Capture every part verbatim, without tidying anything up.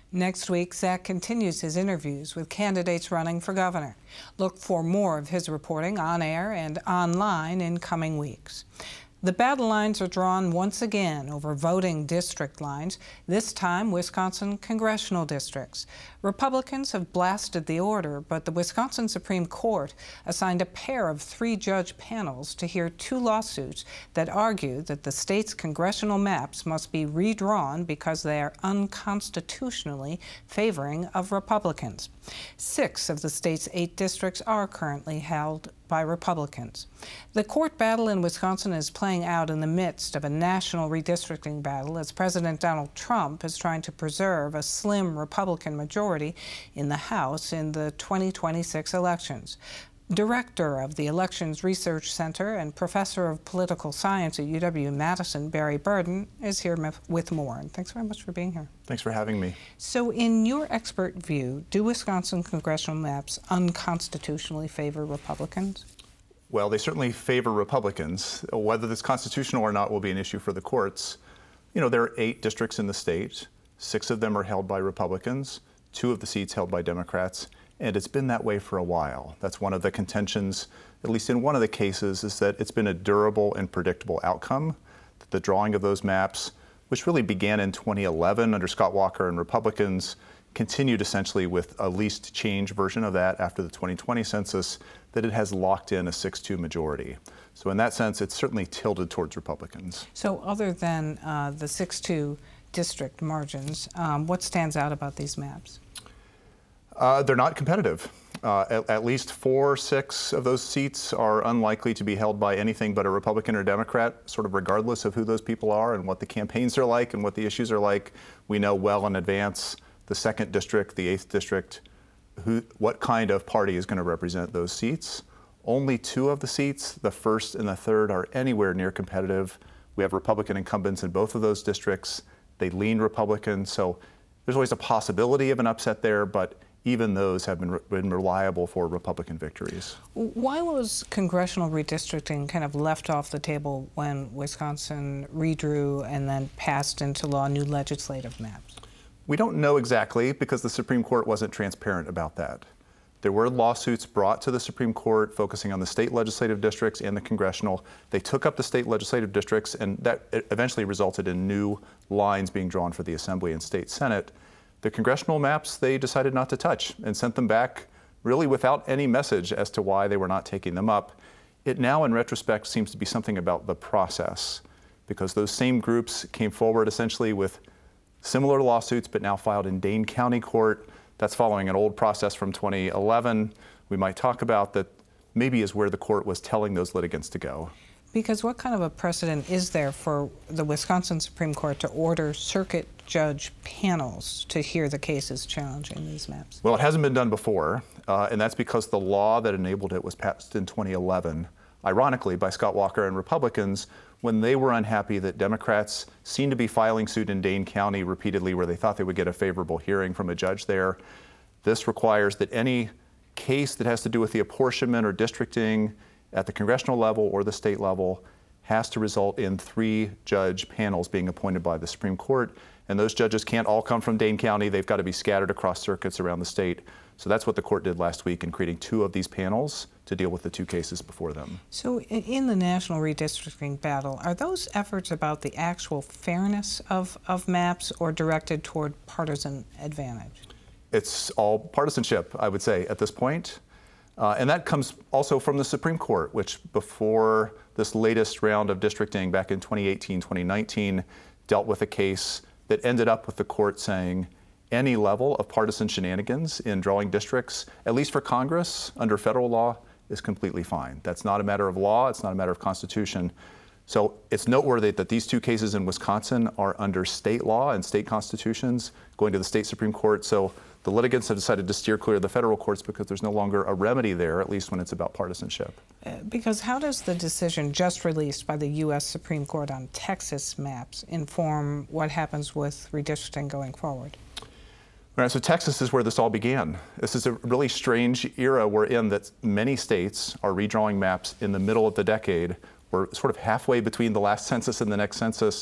Next week, Zach continues his interviews with candidates running for governor. Look for more of his reporting on air and online in coming weeks. The battle lines are drawn once again over voting district lines, this time Wisconsin congressional districts. Republicans have blasted the order, but the Wisconsin Supreme Court assigned a pair of three-judge panels to hear two lawsuits that argue that the state's congressional maps must be redrawn because they are unconstitutionally favoring of Republicans. Six of the state's eight districts are currently held by Republicans. The court battle in Wisconsin is playing out in the midst of a national redistricting battle as President Donald Trump is trying to preserve a slim Republican majority in the House in the twenty twenty-six elections. Director of the Elections Research Center and Professor of Political Science at U W-Madison, Barry Burden, is here with more. And thanks very much for being here. Thanks for having me. So in your expert view, do Wisconsin congressional maps unconstitutionally favor Republicans? Well, they certainly favor Republicans. Whether this constitutional or not will be an issue for the courts. You know, there are eight districts in the state. Six of them are held by Republicans, two of the seats held by Democrats. And it's been that way for a while. That's one of the contentions, at least in one of the cases, is that it's been a durable and predictable outcome. That the drawing of those maps, which really began in twenty eleven under Scott Walker and Republicans, continued essentially with a least change version of that after the twenty twenty census, that it has locked in a six two majority. So in that sense, it's certainly tilted towards Republicans. So other than uh, the six two district margins, um, what stands out about these maps? Uh, they're not competitive. Uh, at, at least four, six of those seats are unlikely to be held by anything but a Republican or Democrat, sort of regardless of who those people are and what the campaigns are like and what the issues are like. We know well in advance the second district, the eighth district, who, what kind of party is going to represent those seats. Only two of the seats, the first and the third, are anywhere near competitive. We have Republican incumbents in both of those districts. They lean Republican, so there's always a possibility of an upset there, but even those have been, been reliable for Republican victories. Why was congressional redistricting kind of left off the table when Wisconsin redrew and then passed into law new legislative maps? We don't know exactly because the Supreme Court wasn't transparent about that. There were lawsuits brought to the Supreme Court focusing on the state legislative districts and the congressional. They took up the state legislative districts, and that eventually resulted in new lines being drawn for the Assembly and State Senate. The congressional maps, they decided not to touch and sent them back really without any message as to why they were not taking them up. It now, in retrospect, seems to be something about the process, because those same groups came forward essentially with similar lawsuits, but now filed in Dane County Court. That's following an old process from twenty eleven. We might talk about that maybe is where the court was telling those litigants to go. Because what kind of a precedent is there for the Wisconsin Supreme Court to order circuit judge panels to hear the cases challenging these maps? Well, it hasn't been done before, uh, and that's because the law that enabled it was passed in twenty eleven, ironically, by Scott Walker and Republicans, when they were unhappy that Democrats seemed to be filing suit in Dane County repeatedly where they thought they would get a favorable hearing from a judge there. This requires that any case that has to do with the apportionment or districting at the congressional level or the state level has to result in three judge panels being appointed by the Supreme Court. And those judges can't all come from Dane County. They've got to be scattered across circuits around the state. So that's what the court did last week in creating two of these panels to deal with the two cases before them. So in the national redistricting battle, are those efforts about the actual fairness of, of maps or directed toward partisan advantage? It's all partisanship, I would say, at this point. Uh, and that comes also from the Supreme Court, which before this latest round of districting back in twenty eighteen, twenty nineteen, dealt with a case that ended up with the court saying any level of partisan shenanigans in drawing districts, at least for Congress, under federal law, is completely fine. That's not a matter of law, it's not a matter of constitution. So it's noteworthy that these two cases in Wisconsin are under state law and state constitutions going to the state Supreme Court. So the litigants have decided to steer clear of the federal courts because there's no longer a remedy there, at least when it's about partisanship. Uh, because how does the decision just released by the U S Supreme Court on Texas maps inform what happens with redistricting going forward? All right, so Texas is where this all began. This is a really strange era we're in that many states are redrawing maps in the middle of the decade. We're sort of halfway between the last census and the next census.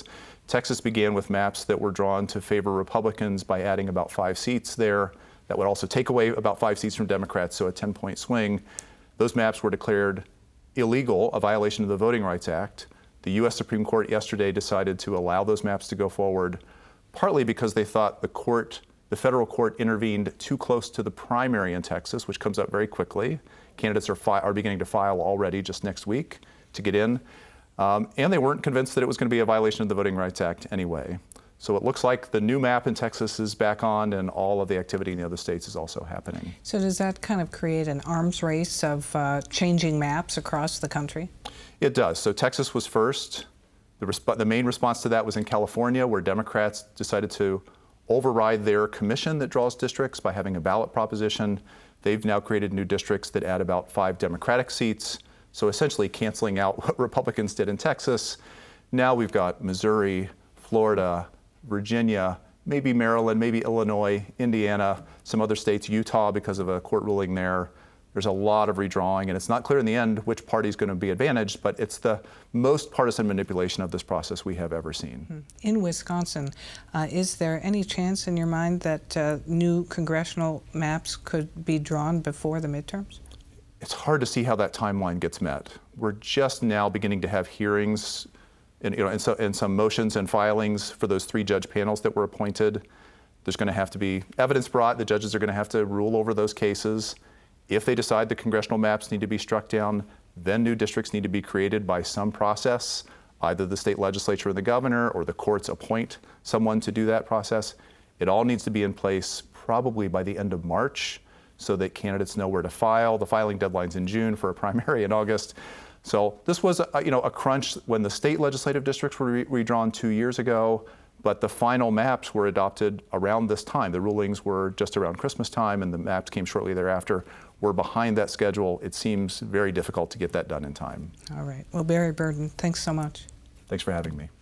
Texas began with maps that were drawn to favor Republicans by adding about five seats there. That would also take away about five seats from Democrats, so a ten-point swing. Those maps were declared illegal, a violation of the Voting Rights Act. The U S Supreme Court yesterday decided to allow those maps to go forward, partly because they thought the court, the federal court, intervened too close to the primary in Texas, which comes up very quickly. Candidates are, fi- are beginning to file already just next week to get in. Um, and they weren't convinced that it was going to be a violation of the Voting Rights Act anyway. So it looks like the new map in Texas is back on, and all of the activity in the other states is also happening. So does that kind of create an arms race of uh, changing maps across the country? It does. So Texas was first. The, resp- the main response to that was in California, where Democrats decided to override their commission that draws districts by having a ballot proposition. They've now created new districts that add about five Democratic seats, so essentially canceling out what Republicans did in Texas. Now we've got Missouri, Florida, Virginia, maybe Maryland, maybe Illinois, Indiana, some other states, Utah because of a court ruling there. There's a lot of redrawing, and it's not clear in the end which party is going to be advantaged, but it's the most partisan manipulation of this process we have ever seen. In Wisconsin, uh, is there any chance in your mind that uh, new congressional maps could be drawn before the midterms? It's hard to see how that timeline gets met. We're just now beginning to have hearings and, you know, and, so, and some motions and filings for those three judge panels that were appointed. There's going to have to be evidence brought. The judges are going to have to rule over those cases. If they decide the congressional maps need to be struck down, then new districts need to be created by some process. Either the state legislature or the governor or the courts appoint someone to do that process. It all needs to be in place probably by the end of March so that candidates know where to file. The filing deadline's in June for a primary in August. So this was a, you know, a crunch when the state legislative districts were re- redrawn two years ago, but the final maps were adopted around this time. The rulings were just around Christmas time, and the maps came shortly thereafter. We're behind that schedule. It seems very difficult to get that done in time. All right. Well, Barry Burden, thanks so much. Thanks for having me.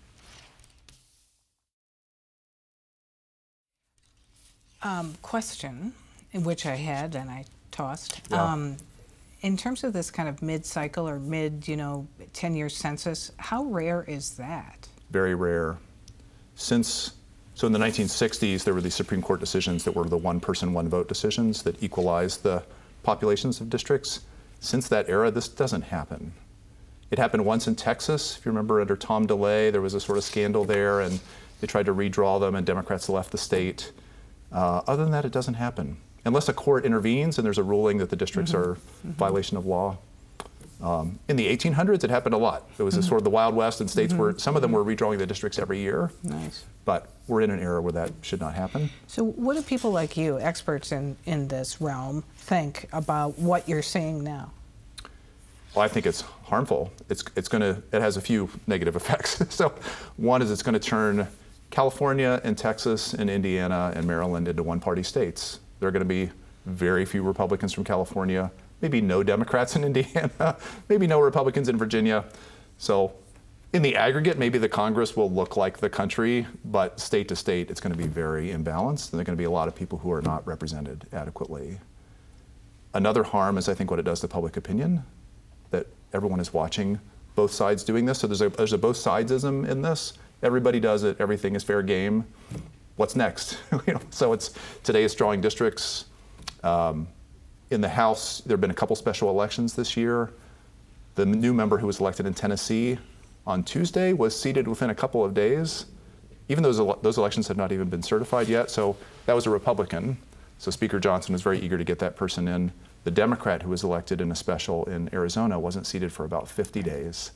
Um, question, which I had and I tossed. Yeah. Um, in terms of this kind of mid-cycle or mid, you know, ten-year census, how rare is that? Very rare. Since, so in the nineteen sixties, there were these Supreme Court decisions that were the one-person, one-vote decisions that equalized the populations of districts. Since that era, this doesn't happen. It happened once in Texas. If you remember, under Tom DeLay, there was a sort of scandal there, and they tried to redraw them, and Democrats left the state. Uh, other than that, it doesn't happen. Unless a court intervenes and there's a ruling that the districts mm-hmm. are mm-hmm. violation of law. Um, in the eighteen hundreds, it happened a lot. It was mm-hmm. a sort of the Wild West, and states mm-hmm. were, some of them were redrawing the districts every year. Nice. But we're in an era where that should not happen. So what do people like you, experts in, in this realm, think about what you're seeing now? Well, I think it's harmful. It's, it's gonna, it has a few negative effects. So one is it's gonna turn California and Texas and Indiana and Maryland into one-party states. There are gonna be very few Republicans from California, maybe no Democrats in Indiana, maybe no Republicans in Virginia. So in the aggregate, maybe the Congress will look like the country, but state to state, it's gonna be very imbalanced, and there are gonna be a lot of people who are not represented adequately. Another harm is, I think, what it does to public opinion, that everyone is watching both sides doing this. So there's a, there's a both sidesism in this. Everybody does it, everything is fair game. What's next? You know, so it's, today is drawing districts. Um, in the House, there have been a couple special elections this year. The new member who was elected in Tennessee on Tuesday was seated within a couple of days, even though those, those elections have not even been certified yet. So that was a Republican. So Speaker Johnson was very eager to get that person in. The Democrat who was elected in a special in Arizona wasn't seated for about fifty days.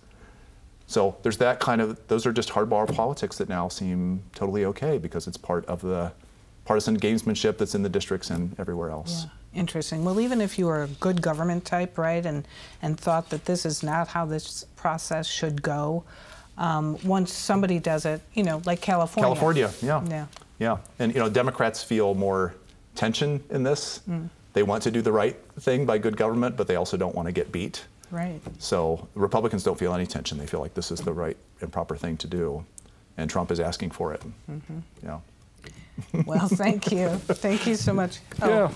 So there's that kind of, those are just hardball politics that now seem totally okay because it's part of the partisan gamesmanship that's in the districts and everywhere else. Yeah. Interesting. Well, even if you were a good government type, right, and, and thought that this is not how this process should go, um, once somebody does it, you know, like California. California, yeah. Yeah. Yeah. And, you know, Democrats feel more tension in this. Mm. They want to do the right thing by good government, but they also don't want to get beat. Right. So Republicans don't feel any tension. They feel like this is the right and proper thing to do. And Trump is asking for it. Mm-hmm. Yeah. Well, thank you. Thank you so much. Oh. Yeah.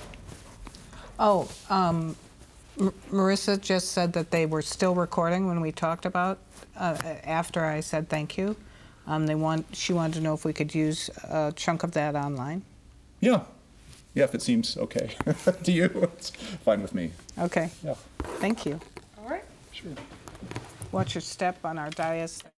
Oh, um, M- Marissa just said that they were still recording when we talked about, uh, after I said thank you. Um, they want, she wanted to know if we could use a chunk of that online. Yeah. Yeah, if it seems okay to you, it's fine with me. Okay, Yeah. thank you. All right. Sure. Watch your step on our dais.